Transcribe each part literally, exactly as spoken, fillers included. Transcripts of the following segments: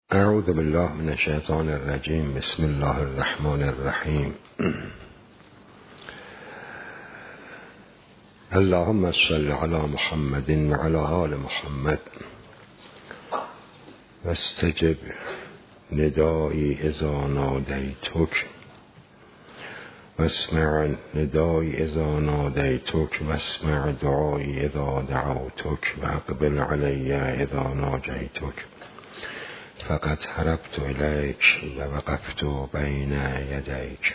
اعوذ بالله من الشیطان الرجیم. بسم الله الرحمن الرحیم. اللهم صل علی محمد و علی آل محمد واستجب ندایی اذا نادیتک واسمع ندایی اذا نادیتک واسمع دعایی اذا دعوتک واقبل علی اذا ناجیتک. فقط هربت الیک و وقفت بین یدیک.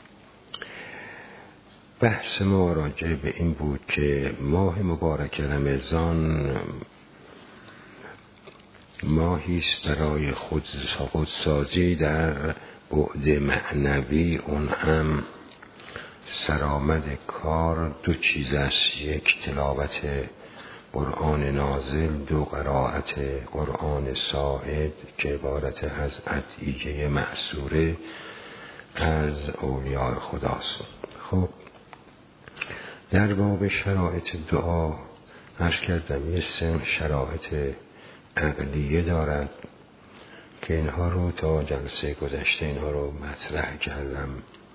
بحث ما راجع به این بود که ماه مبارک رمضان ماهی است برای خودسازی در بعد معنوی، اون هم سرآمد کار دو چیز است: یک تلاوت قرآن نازل، دو قرائت قرآن ساعد که عبارت از عطیه معصوره از اولیاء خداست. خب در باب شرایط دعا عرض کردم یه سن شرایط عقلیه دارد که اینها رو تا جلسه گذشته اینها رو مطرح کردم.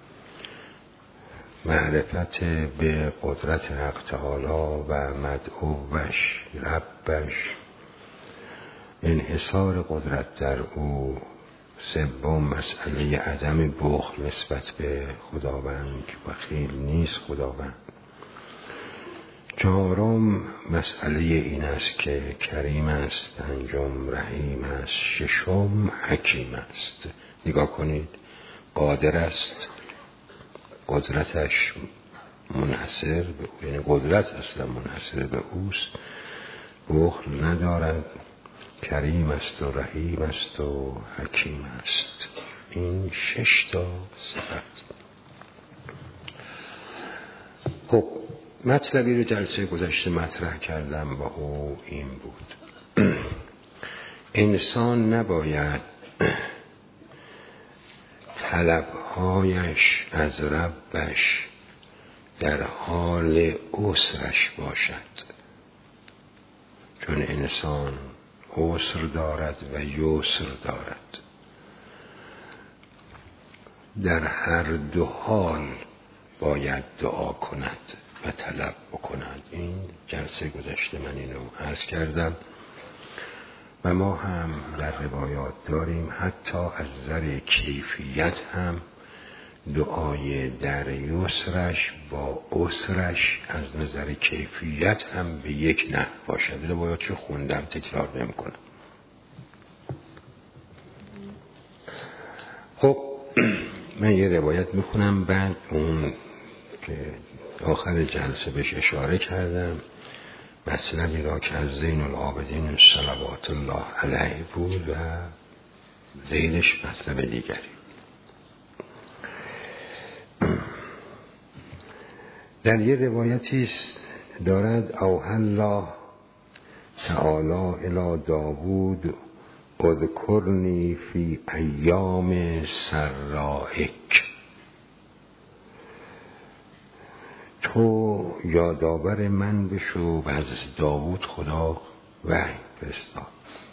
معرفت به قدرت حق تعالی و مدعوش ربش، انحصار قدرت در او. سوم مسئله عدم بخل نسبت به خداوند که بخیل نیست خداوند. چهارم مسئله این است که کریم است. پنجم رحیم است. ششم حکیم است. نگاه کنید، قادر است، قدرتش منحصر به او، یعنی قدرت اصلا منحصر به اوست، بخل ندارد، کریم است و رحیم است و حکیم است. این شش تا صفت. خب مطلبی رو جلسه گذشته مطرح کردم و او این بود: انسان نباید طلبهایش از ربش در حال عسرش باشد، چون انسان عسر دارد و یسر دارد. در هر دو حال باید دعا کند و طلب بکند. این جلسه گذشته من اینو عرض کردم و ما هم در روایات داریم حتی از نظر کیفیت هم دعای در یسرش با عسرش از نظر کیفیت هم به یک نحو باشد. روایات چه خوندم تکرار نمی کنم. خب من یه روایت میخونم، بعد اون که آخر جلسه بهش اشاره کردم مطلبی را که از زین العابدین صلوات الله علیه بود و زیلش مطلب دیگری. در یه روایتی دارد: اوحی الله تعالی الی داوود اذکرنی فی ایام سرائک. تو یادآور من بشو. و از داوود خدا وحی فرستاد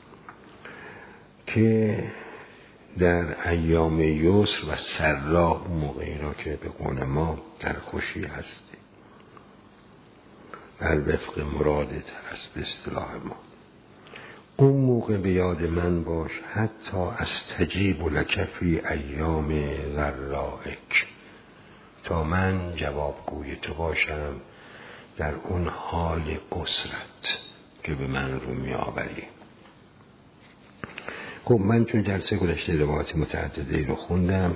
که در ایام یسر و سرا، موقعی را که به قول ما در خوشی هستی، در وفق مراد ترست به اصطلاح ما، اون موقع به یاد من باش. حتی استجیب لک فی ایام ذرائک، تا من جوابگوی تو باشم در اون حال عسرت که به من رو می آوری. خب من چون جلسه گذشته روایات متعددی رو خوندم،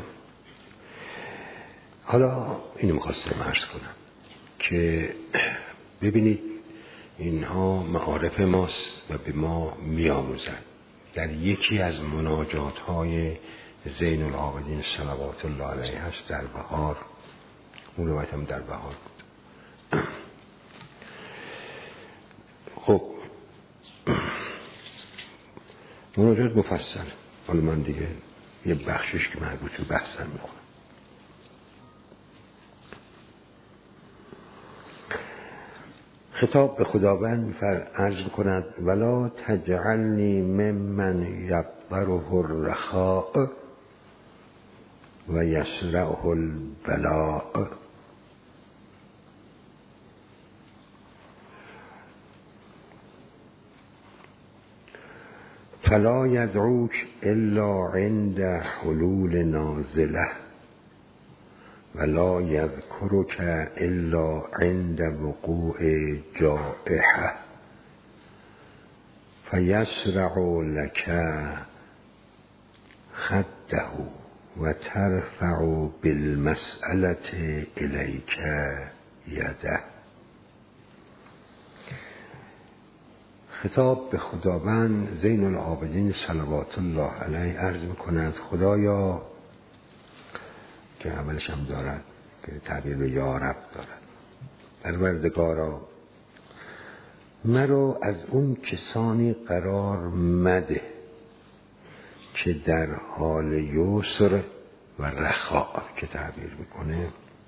حالا اینو میخواستم عرض کنم که ببینید اینها معارف ماست و به ما می آموزند. در یکی از مناجات های زین العابدین صلوات الله علیه هست در بهار، اون روایت هم در بهار بود. خب مناجات مفصل، حالا من دیگه یه بخشش که مربوط به بحثم میخونم. خطاب به خداوند عرض کند ولا تجعلنی ممن یبطره الرخاء و یسرعه البلاء. فلا یدعوک الا عند حلول نازله ولا یذکرک الا عند وقوع جائحه فیسرع لک خده و ترفع بالمسألة الیک یده. خطاب به خداوند زین العابدین صلوات الله علیه عرض میکند خدایا، که اولش هم دارد که تعبیر به یا رب دارد، پروردگارا مرا از اون کسانی قرار مده که در حال یسر و رخاء که تعبیر میکنه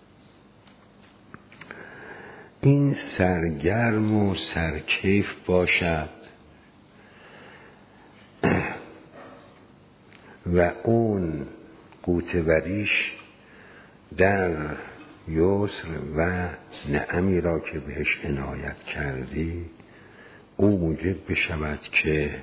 این سرگرم و سرکیف باشد و اون قوتوریش در یسر و نعمی را که بهش عنایت کردی او موجب بشود که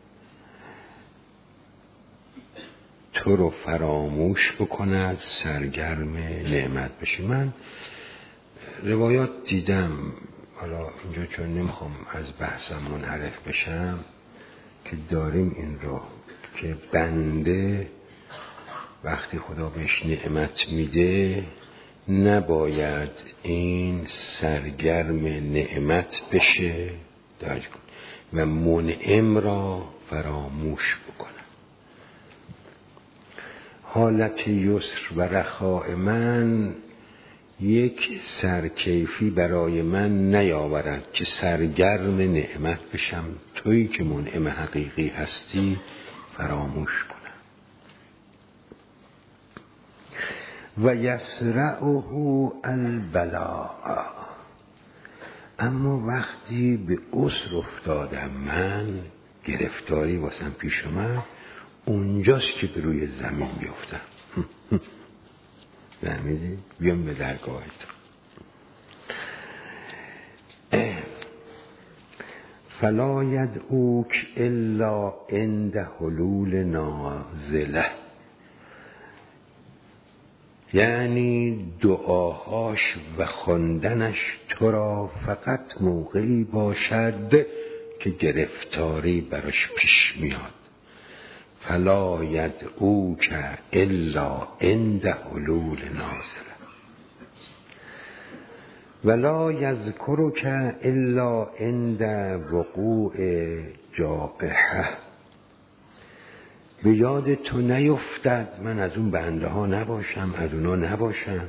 تو رو فراموش بکند، سرگرم نعمت بشی. من روایات دیدم، حالا اینجا چون نمیخوام از بحثم منحرف بشم، که داریم این رو که بنده وقتی خدا بهش نعمت میده نباید این سرگرم نعمت بشه و منعم را فراموش بکنه. حالت یسر و رخاء من یک سرکیفی برای من نیاورد که سرگرم نعمت بشم، تویی که منعم حقیقی هستی فراموش کنم. و یسرعه البلاء، اما وقتی به عسر افتادم من، گرفتاری واسم پیش اومد، اونجاست که به روی زمین بیفتم. فهمیدی؟ بیام به درگاهت. فلا یدعوک الا عند حلول نازله، یعنی دعاهاش و خواندنش تو را فقط موقعی باشد که گرفتاری براش پیش میاد. فلا یدعوک الا عند حلول نازله ولا یذکرک الا عند وقوع جائحه. به یاد تو نیفتد، من از اون بنده ها نباشم، از اونا نباشم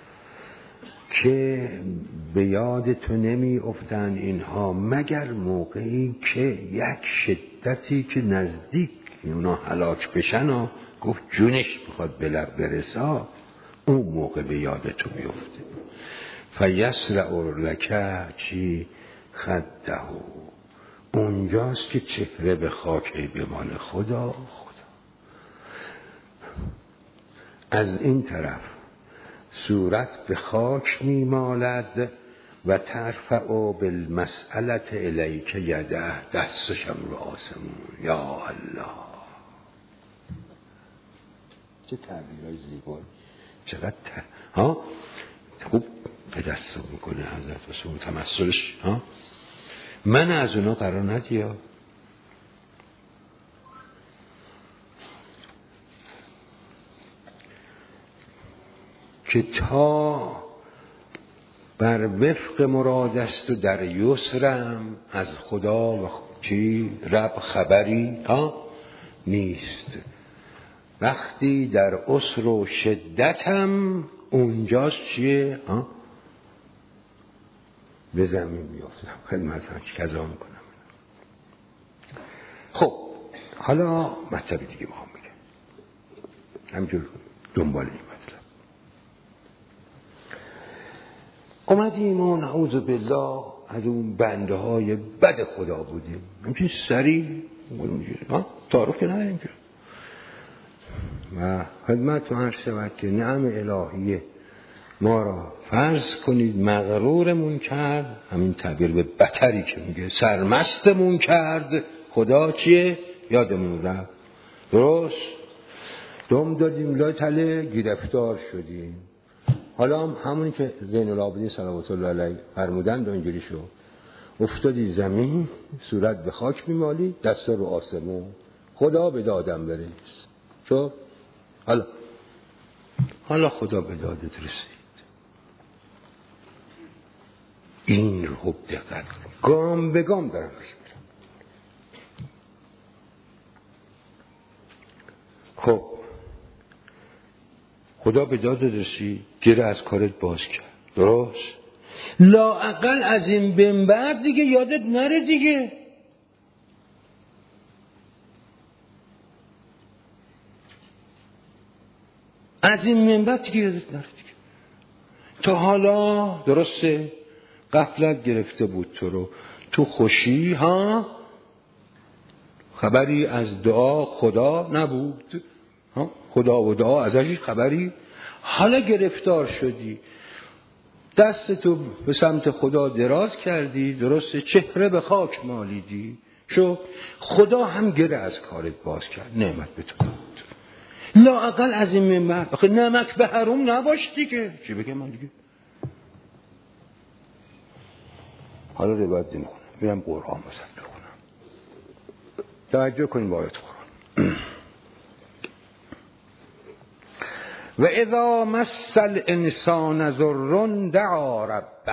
که به یاد تو نمی افتند اینها مگر موقعی که یک شدتی که نزدیک اونا هلاک بشن و گفت جونش بخواد به لب برسا، اون موقع به یاد تو بیفته. فیسرع لک چی خده، اونجاست که چهره به خاک ای به مال خدا خدا. از این طرف صورت به خاک می مالد و ترفع بالمسألة الیک یده، دستشم رو آسمون. یا الله، چه تعبیرهای زیبایی، چقدر ت... ها خوب تجسم میکنه حضرت رسول تمثلش. ها من از اونا قرار ندیا، که تا بر وفق مراد است و در یسرم از خدا و چی رب خبری ها نیست. وقتی در عسر و شدتم اونجاست چیه ها به زمین میافتم، خدمتم کذا میکنم. خب حالا مطلب دیگه میخوام بگم، همینجور دنبال این مطلب اومدیم و نعوذ بالله از اون بنده های بد خدا بودیم. همچین سریع ها تعارف که نداریم که. و خدمت من شود که نعم الهیه ما را فرض کنید مغرورمون کرد، همین تعبیر به بتری که میگه سرمستمون کرد. خدا چیه؟ یادمون رفت. درست دم دادیم لای تله، گرفتار شدیم. حالا هم همونی که زین العابدین صلوات الله علیه فرمودند و اینجوری شد. افتادی زمین، صورت به خاک میمالی، دست رو آسمون، خدا به دادم بریز. چون حالا حالا خدا به دادت رسید. این رو خوب دقت کن، گام به گام دارم پیش میرم. خب خدا به دادت رسید، گره از کارت باز کرد. درست؟ لااقل از این به بعد دیگه یادت نره دیگه. از این من بعد دیگه یادت نره دیگه. تا حالا درسته غفلت گرفته بود تو رو، تو خوشی ها خبری از دعا خدا نبود ها؟ خدا و دعا ازش خبری. حالا گرفتار شدی، دستتو به سمت خدا دراز کردی، درسته چهره به خاک مالیدی. شو خدا هم گره از کارت باز کرد، نعمت به تو داد. لااقل از این من آخه نمک به حروم نباش دیگه. چی بگم من دیگه؟ حالا روایت نمیخونم، میرم قرآن مثلا بخونم. توجه کنیم با آیت قرآن. و اذا مس الانسان ضر دعا ربه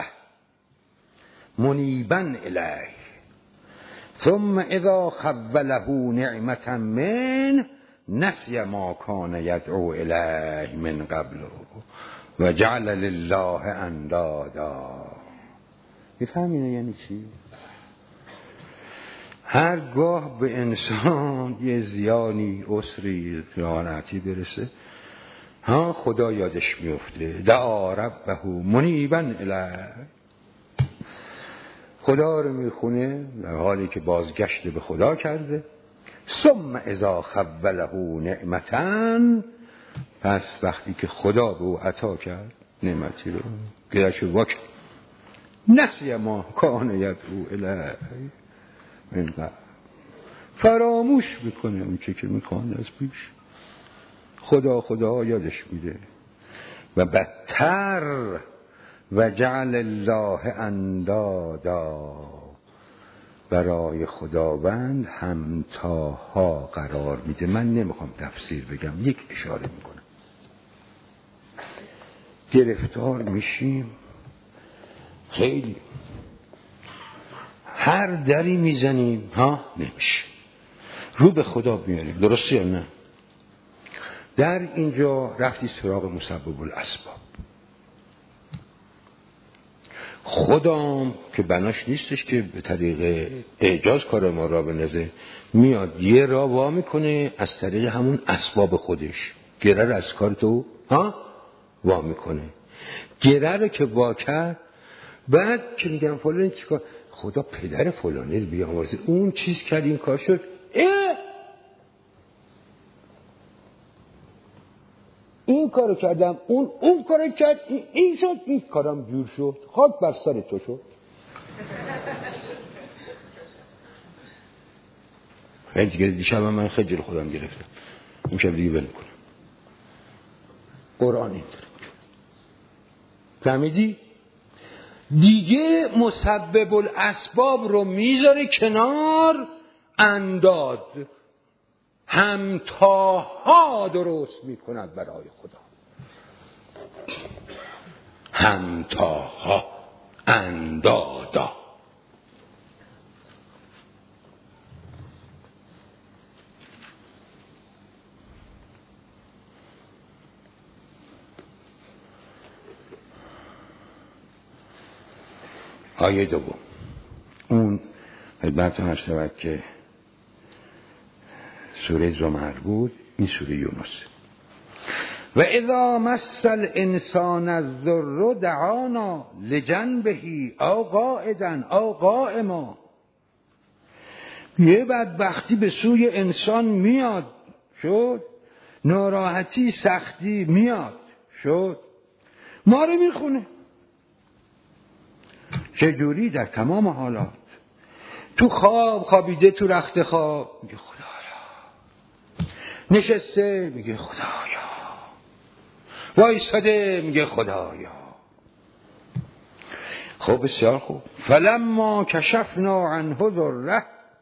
منیبا الیه ثم اذا خوله نعمة منه نسی ما کان یدعو الیه من قبل و جعل لله اندادا. میفهمینه یعنی چی؟ هرگاه به انسان یه زیانی، عسری، لعنتی برسه ها خدا یادش میفته. دعا ربه منیبا الیه، خدا رو میخونه در حالی که بازگشت به خدا کرده. ثم اذا خوله نعمتن، پس وقتی که خدا به او عطا کرد نعمتی رو گرش وک نسی ما کان یدعو الیه من قبل، فراموش میکنه اون چه که میخوان از پیش. خدا خدا یادش میده. و بدتر و جعل الله اندادا، برای خداوند همتاها قرار میده. من نمیخوام تفسیر بگم، یک اشاره میکنم. گرفتار میشیم خیلی، هر دری میزنیم ها نمیشه، رو به خدا میاریم. درسته یا نه؟ در اینجا رفتی سراغ مسبب الاسباب. خدام که بناش نیستش که به طریق اعجاز کار ما را بندازه، میاد یه را وا میکنه از طریق همون اسباب خودش، گره رو از کار تو ها وا میکنه. گره رو که وا کرد، بعد که میگم فلان چیکار، خدا پدر فلانی رو بیامرزه، اون چیز کرد این کار شد، اه این کارو کردم، اون اون کارو کرد، این شد، این کارم جور شد، خاک بر سر تو شد. خیلی دیگه دیشب من خجل خودم گرفتم، این شب دیگه ول کنم. قرآن این داره فهمیدی؟ دیگه مسبب الاسباب رو میذاره کنار، انداد همتاها درست میکند برای خدا. همتاها اندادا. آیه دوم اون خدمت هر شود که سوره زمر بود، این سوره یونس. و اذا مس الانسان الضر دعانا لجنبه او قاعدا او قائما. یه بدبختی به سوی انسان میاد شد، ناراحتی سختی میاد شد، ما رو میخونه. چجوری؟ در تمام حالات. تو خواب خوابیده تو رخت خواب میگه خدایا، نشسته میگه خدایا، وایساده میگه خدایا. خب بسیار خوب. فلما کشفنا عنه ضره،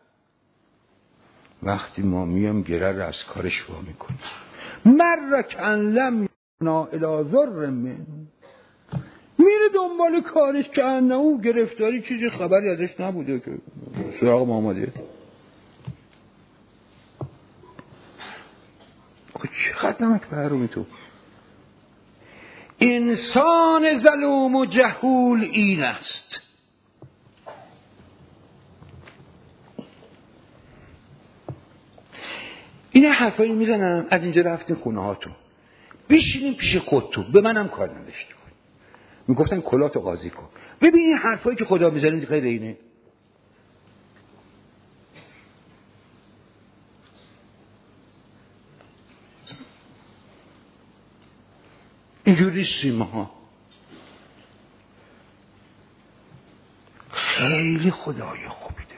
وقتی ما میام گره رو از کارش وا میکنیم، مر کان لم ینا الی ضر من، میره دنبال کارش که انه گرفتاری چیزی خبری ازش نبوده که سراغ ما آمده. چقدر نمک برومی تو. انسان ظلوم و جهول این است. این حرفایی میزنم از اینجا رفتیم خونه هاتون، بشینیم پیش خودتون، به منم کار نداشته کن. میگفتن کلاتو قاضی کن. ببین این حرفایی که خدا میزنه غیر اینه. اینجوری سیمه ها خیلی خدای خوبی داره،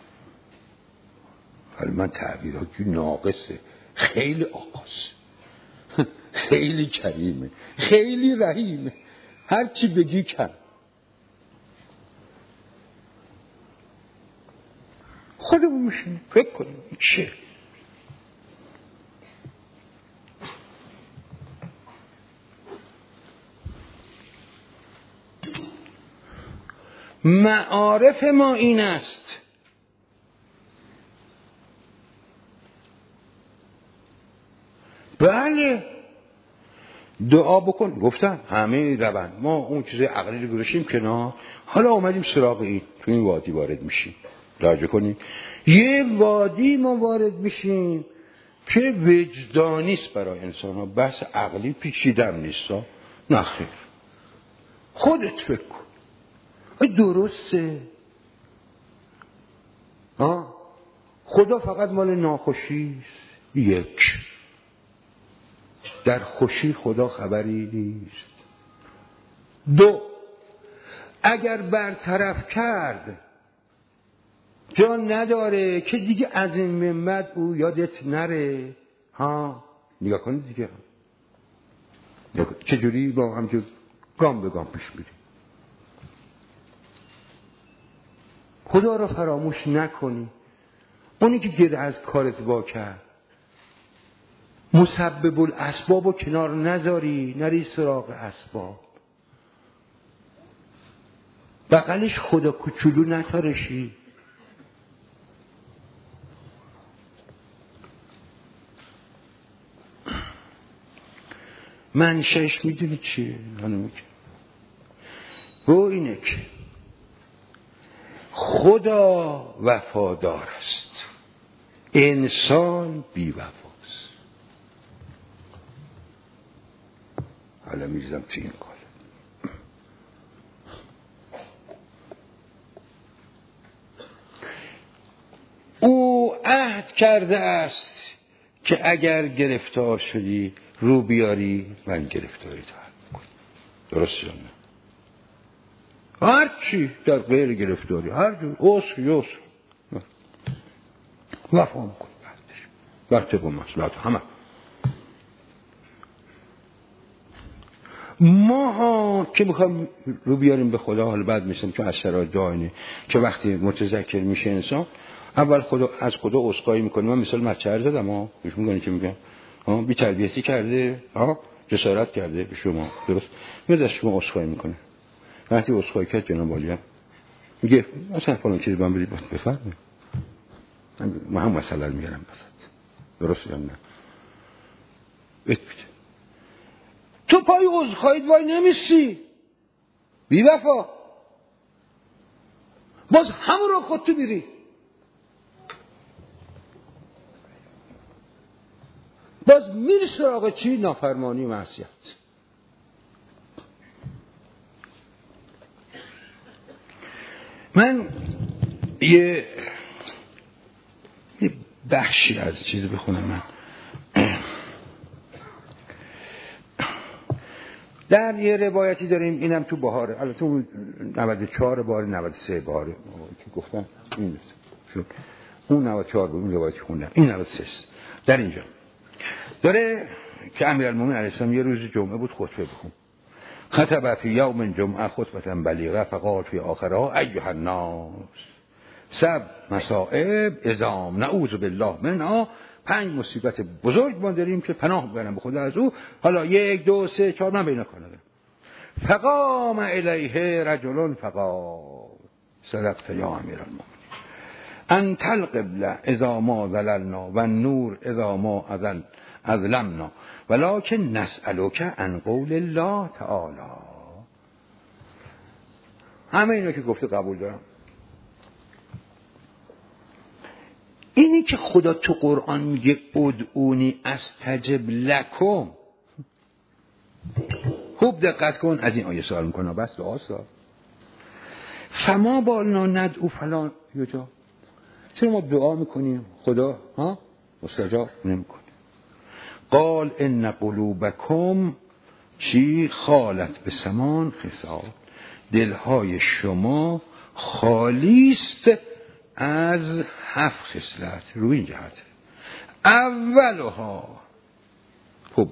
ولی من تعبیراتی ناقصه. خیلی آقاست، خیلی کریمه، خیلی رحیمه، هر چی بگی کم. خودمون میشیم فکر کنیم چه معارف ما این است. بله دعا بکن. گفتم همه روند ما اون چیز عقلی رو گذاشتیم کنار، حالا اومدیم سراغ این. تو این وادی وارد میشیم. توجه کنید، یه وادی ما وارد میشیم که وجدانیست برای انسان ها، بس عقلی پیچیدم نیست. نه خیر، خودت فکر کن درسته. آه خدا فقط مال ناخوشیست. یک، در خوشی خدا خبری نیست. دو، اگر برطرف کرد جا نداره که دیگه از این منبع او یادت نره. ها نگاه کنید دیگه چجوری با همجور گام به گام پیش میریم. خدا رو فراموش نکنی. اونی که گره از کارت وا کرد، مسبب الاسباب رو کنار نذاری، نری سراغ اسباب. بغلش خدا کوچولو نتارشی. منشأش میدونی چیه؟ خانم گو اینه که خدا وفادار است، انسان بی وفاست. حالا میزدم تو این کار. او عهد کرده است که اگر گرفتار شدی رو بیاری، من گرفتاری تو حل میکنم. درست یا نه؟ هر چی در غیر گرفتاری، هر جور اوس یوس وفا میکنی بعدش بر طبق مصلحت همه. ما ها که میخوام رو بیاریم به خدا، حالا بعد میشم که از شرایط دائینه که وقتی متذکر میشه انسان، اول خدا از خدا عذرخواهی میکنه. من مثال مچهر زدم ها، گوش میکنی که میگم ها بی تربیتی کرده، ها جسارت کرده به شما، درست میاد از شما عذرخواهی میکنه. وقتی عذرخواهی کرد جناب عالی میگه مثلا فلان چیزی من برید بفرمایید، من هم مثلا میارم بسات. درست یا نه؟ ببین تو پای عذرخواهیت وای نمیسی، بی وفا، باز همون رو خود تو میری. باز میری سراغ چی؟ نافرمانی و معصیت. من یه یه بخشی از چیز بخونم. من در یه روایتی داریم، اینم تو بهاره، البته اون نود و چهار باره نود و سه باره که گفتم این شد. اون نود و چهار بود، اون روایتی خوندم، این نود و سه در اینجا داره که امیرالمومنین علیه السلام یه روز جمعه بود خطبه بخون. خطب فی یوم جمعه خطبه بلیغه فقال فی آخرها ایها الناس سب مصائب ازام نعوذ بالله منها. پنج مصیبت بزرگ ما داریم که پناه ببرم به خدا از او. حالا یک دو سه چهار من بینا کنم. فقام الیه رجل فقال صدقت یا امیرالمومنین انت القبله اذا ما ظللنا و النور اذا ما اظلمنا ولکن نسألک عن قول الله تعالی. همه اینا که گفته قبول دارم. اینی که خدا تو قرآن میگه ادعونی استجب لکم، خوب دقت کن، از این آیه سوال میکنه، بس دعا سوال فما بالنا ندعو فلان یجا، چرا ما دعا میکنیم خدا ها مستجاب نمیکنه؟ قال ان قلوبکم چی خالت به سمان خصال، دلهای شما خالیست از هفت خصلت. روی این جهت اولها خوب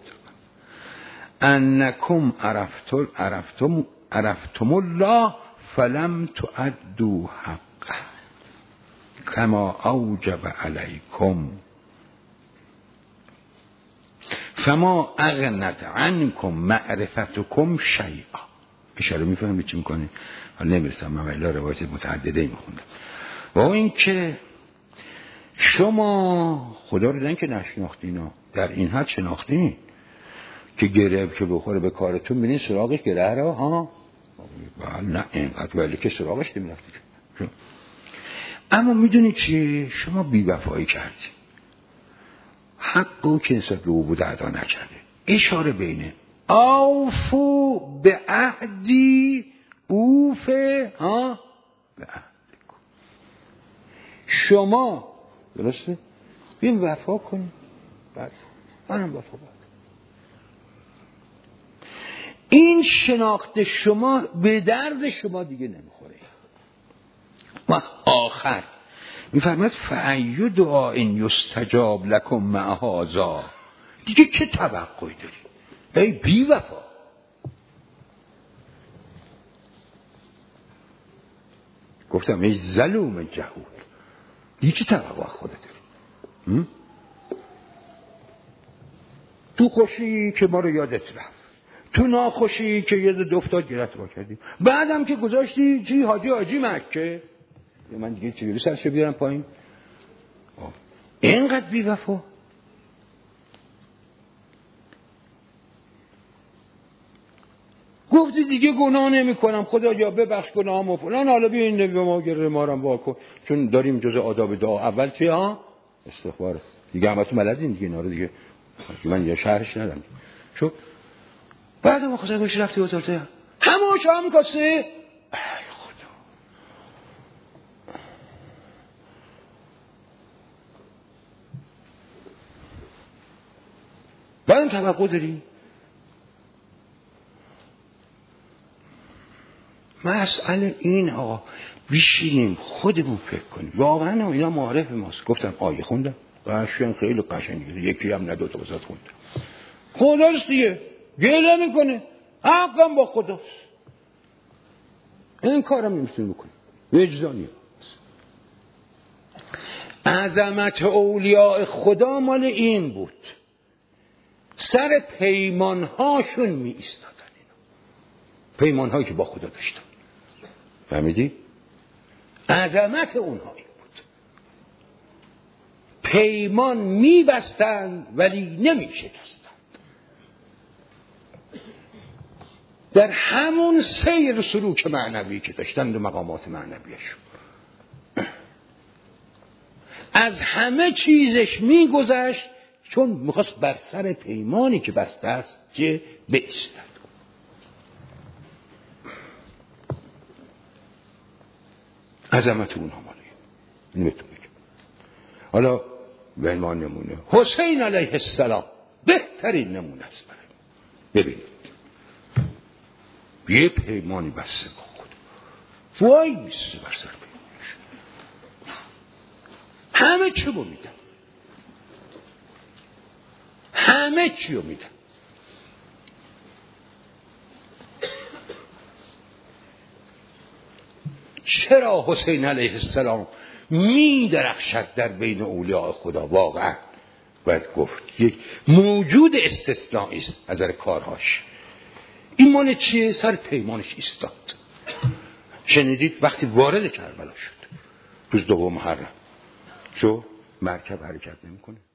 انکم عرفتم عرفتم عرفتم الله فلم تؤدوا حقه کما اوجب علیکم فما اغنت عنکم معرفتکم شیئا. اشاره میفهمید چی میکنه؟ حالا نمیرسم، من ولی روایت متعدده میخوندم. و این که شما خدا رو دیدن که نشناختین، در این حد شناختین که گره که بخوره به کارتون میرین سراغش گره را ها نه اینقدر ولی که سراغش نمیرفتی. اما میدونی چی؟ شما بی‌وفایی کردی، حق او که نسبت به او بوده ادا نکرده. اشاره بینه اوفو به عهدی اوفه ها به عهد شما، درسته؟ بیم وفا کنیم، بعد منم وفا باید. این شناخت شما به درد شما دیگه نمیخوره. و آخر میفرماید فأی دعاء یستجاب لکم مع هذا، دیگه چه توقعی داری؟ ای بی وفا. گفتم ای ظلوم جهول، دیگه چه توقع خودت داری؟ تو خوشی که ما رو یادت رفت، تو ناخوشی که یه دفتاد گرت با کردیم، بعدم که گذاشتی چی حاجی حاجی مکه، من دیگه چجوری سرشو بیارم پایین؟ اینقدر بی وفا. گفتی دیگه گناه نمی کنم، خدا یا ببخش گناهامو فلان، حالا بیا این نبی ما گره ما رو واکن، چون داریم جزء آداب دعا اول چی ها؟ استغفار. دیگه همتون بلدین دیگه اینا رو دیگه، من یا شرحش ندم. شو بعد ما خدا گوش رفتی وزارته همون شام کاسه. ای خدا، بعدم توقع داری؟ مسئله این آقا بیشینیم خودمون فکر کنیم. واقعا اینا معارف ماست. گفتم آیه خوندم قشنگ، خیلی قشنگه، یکی هم نه دو تا وسط خوندم. خداست دیگه، گله میکنه، حقم با خداست، این کارم نمیتونی بکنی، وجدانیه. عظمت اولیاء خدا مال این بود، سر پیمانهاشون می ایستادن، اینا پیمانهایی که با خدا داشتن. فهمیدی؟ عظمت اونها این بود، پیمان می بستن ولی نمی شکستن. در همون سیر سلوک معنوی که داشتن، در مقامات معنویشون از همه چیزش می گذشت چون میخواست بر سر پیمانی که بسته است که بایستد. عظمت اونها مالی این بهتون بگم. حالا به ما نمونه حسین علیه السلام بهترین نمونه است برای ببینید. یه پیمانی بسته با خود وای میسته بر سر پیمانش، همه چی رو میدن، همه چی رو میدن. چرا حسین علیه السلام می درخشد در بین اولیاء خدا؟ واقعا باید گفت یک موجود استثنایی است از نظر کارهاش. این مال چیه؟ سر پیمانش ایستاد. شنیدید وقتی وارد کربلا شد روز دوم محرم، چون مرکب حرکت نمیکنه،